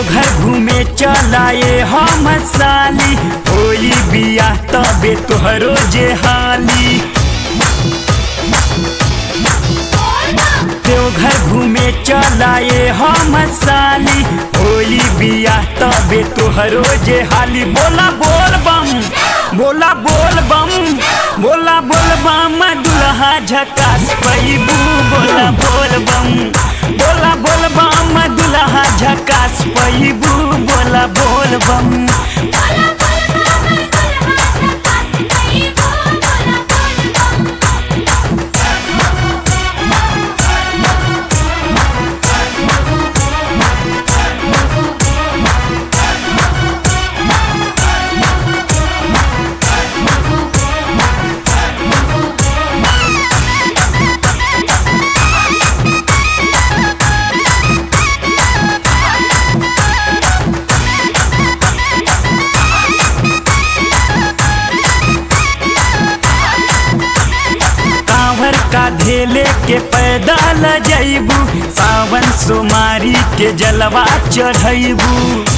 देवघर घूमे चलाए हम साली, होई बियाह तबे तोहरो जे हाली। देवघर घूमे चलाए हम साली, होई बियाह तबे तोहरो जे हाली। बोला बोल बम, बोला बोल बम, बोला बोल बम, दुल्हा झकास पैबू। बोला बोल बम, बोला बोल बम, दुल्हा झकास पैबू। बोला बोल बम। का धेले के पैदल जैबू, सावन सोमारी के जलवा चढ़ैबू।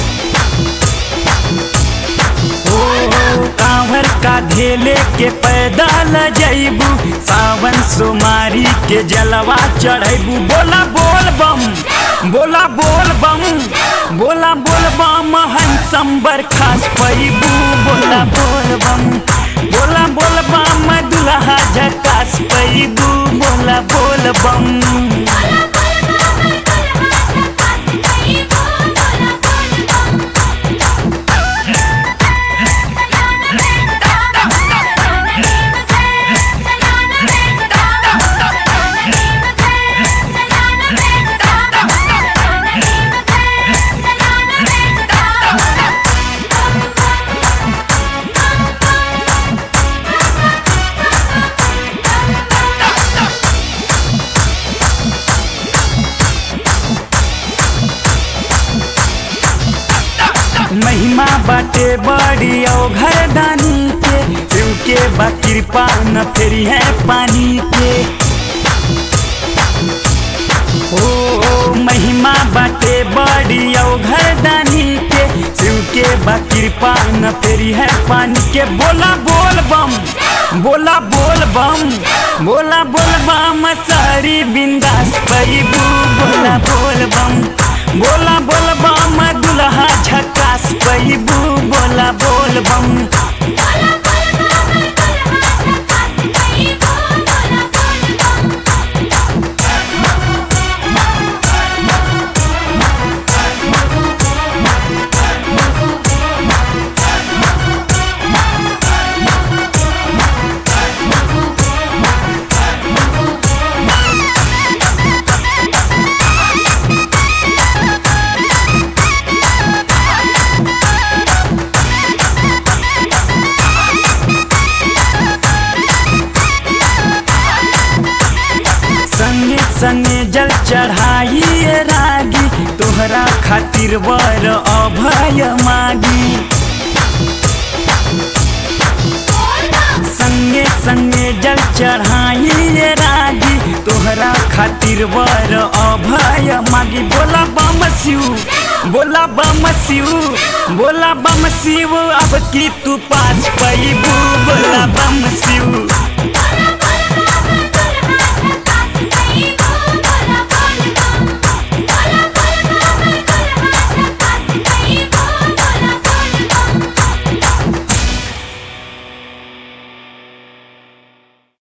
कांवर का धेले के पैदल जैबू, सावन सोमारी के जलवा चढ़ैबू। बोला बोल बम, बोला बोल बम, बोला बोल बम, हंसम्बर खास पैबू। बोला बोल बम, बोला बोल बम, दुल्हा झकास पैबू। बोला बोल बम। महिमा बाटे बड़ी औ घर दानी के, शिव के बा कृपा न फेरी है पानी के। ओ महिमा बाटे बड़ी औ घर दानी के, शिव के बा कृपा न फेरी है पानी के। बोला बोल बम, बोला बोल बम, बोला बोल बम, सारी बिंदास पैबू। बोला बोल बम, बोला बोल बम, दुल्हा झकास पैबू। बोला बोल बम। संगे जल चढ़ाइए रागी, तोहरा खातिर वर अभय मागी। संगे संगे जल चढ़ाइए रागी, तोहरा खातिर वर अभय मागी। बोला बम शिव, बोला बम शिव, बोला बम शिव, अब की तू पास पैबू। बोला बम शिव।